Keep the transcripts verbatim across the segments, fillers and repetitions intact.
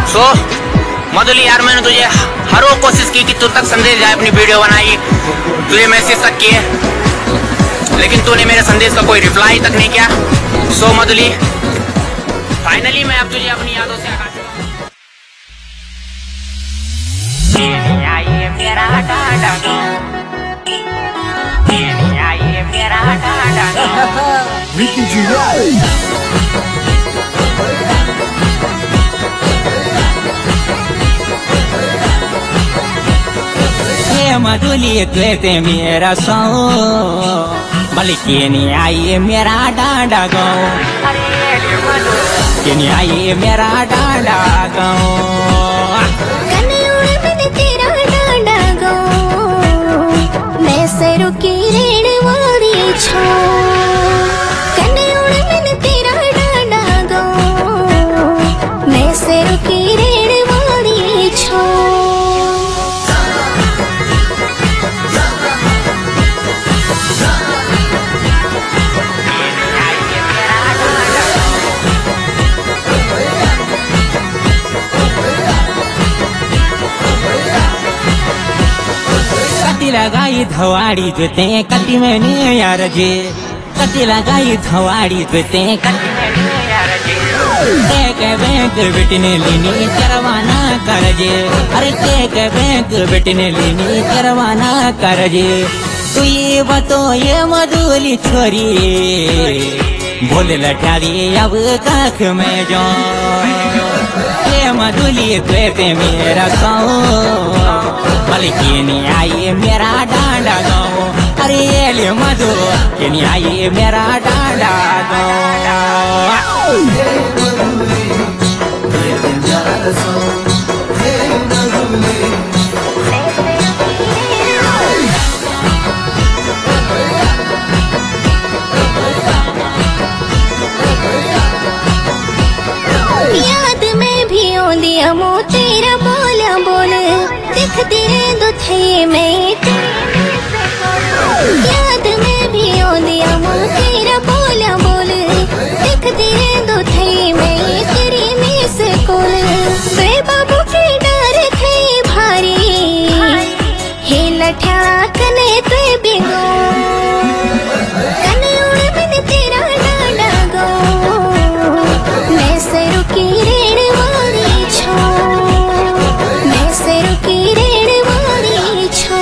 सो मधुली यार, मैंने तुझे हर वो कोशिश की कि तू तक संदेश जाए, अपनी वीडियो बनाई, तुझे मैसेज तक किए, लेकिन तूने मेरे संदेश का कोई रिप्लाई तक नहीं किया। सो मधुली, फाइनली मैं अब तुझे अपनी यादों से हटा चुका हूं। मधुली कहते मेरा सौ बल्कि नहीं आई मेरा डांडा गाँव, कि नहीं आई मेरा डांडा गाँव, तेरा डांडा गाँव मैं सरू की रेड़ वाली छो, कन्या मैंने तेरा डांडा गाँव मैं सरू की रेड़ वाली छो। लगाई धवाड़ी जोते कति में नहीं यार जे, कति लगाई धवाड़ी जोते कति में नहीं यार जे, के बैंक बेटने लेनी करवाना कर जे, अरे के बैंक बेटने लेनी करवाना कर जे। तू ये बतो ये मधुली छोरी बोले लठारी अब काख में जो, ये मधुली कहते मेरा सौ बल्कि नहीं आई मेरा डांडा गाँव, अरे ये मधु कि नहीं आई मेरा डांडा गाँव। याद में भी ओंदी अमो तेरा बोला बोल दिखती रे दुथे में, याद में भी ओंदी अमो तेरा बोला बोल दिखती रे दुथे में, तेरी में से कोल वे बाबू के डर थे भारी हे लठा कने ते बिगो, कने उड़ मैंने तेरा डांडा गो मैं सरू की रेड़ वाली छो, मैं सरू की रेड़ वाली छो।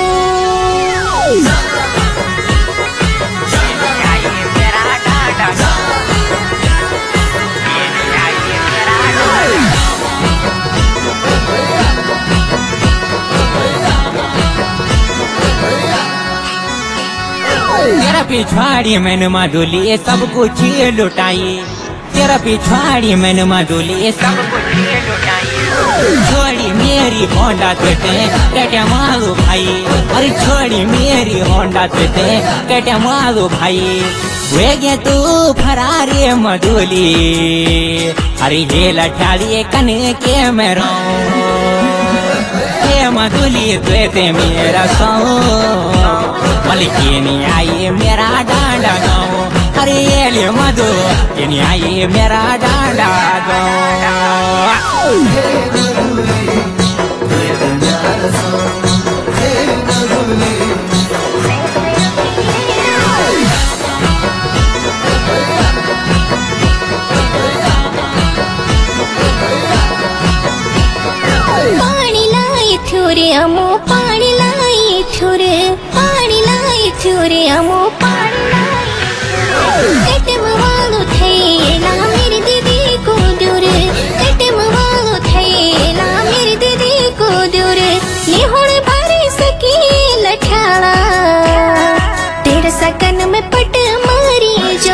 तेरा पिछवाड़ी मैंने मधुली सब कुछ लुटाई, तेरा पिछवाड़ी मैंने मधुली सब कुछ लुटाई, छोड़ी मेरी होंडा तेते कटे मारू भाई, अरे छोड़ी मेरी होंडा तेते कटे मारू भाई, वे गे तू फरारी मधुली, अरे ये लठारी कने के मेरो, ये मधुली कहते मेरा सौ बल्कि नहीं आई मेरा डांडा गाँव, अरे ये मधु कि नहीं आई मेरा डांडा गाँव। पानी लाई थोरे अमो पानी लाई थोरे, पानी लाई थोरे अमो पानी लाई, कटम वालो थैला मेरी दीदी को दूर, कटम वालो थैला मेरी दीदी को दूर, निहोड़ बारी सकी लठाला तेरे सकन में पट मारी जो,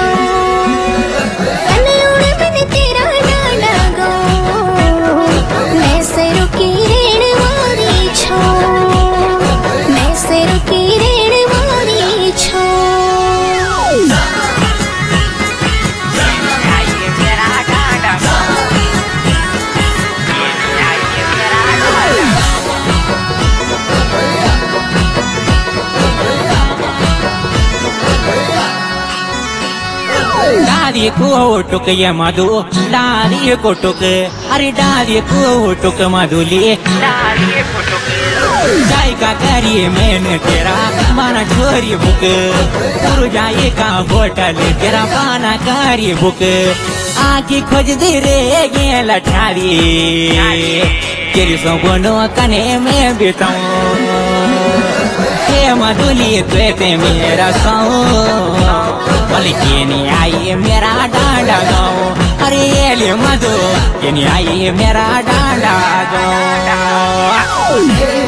डाली को टुक ये मधु डाली को टुक अरे डाली को टुक मधुली डाली को टुक जाए का करिए मैंने तेरा माना छोरी बुक पुर जाए का बोतल तेरा पाना करी बुक आखी खोज दे रे ये लठारी तेरी सोनो कने में बिताऊं हे मधुली तुझे मेरा सौ बल्कि नहीं आई मेरा डांडा गाँव अरे ये ले मधु कि नहीं आई मेरा डांडा गाँव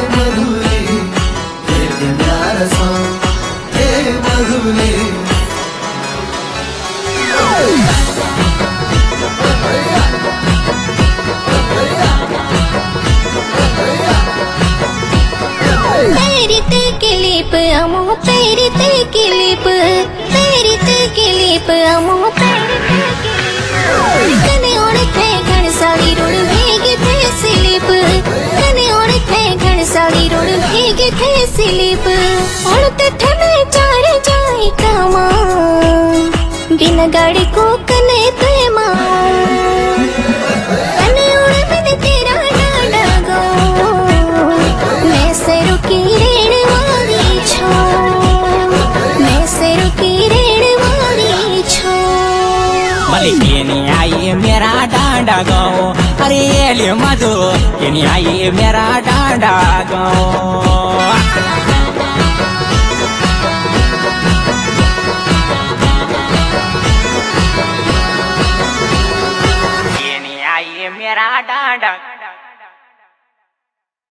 क्लिप अमो तेरी ते क्लिप तेरी ते क्लिप अमो कने ओड़ थे घण साड़ी रोड भेगे थे स्लिप कने ओड़ थे घण साड़ी रोड भेगे थे स्लिप और तठ में चार जाए कामा बिना गाड़ी को कने ते मां कने ओड़ बिन तेरा डांडा गो मैं से रुकी बल्कि नहीं आई मेरा डांडा गाँव अरे ये ले मधु कि नहीं आई मेरा डांडा गाँव।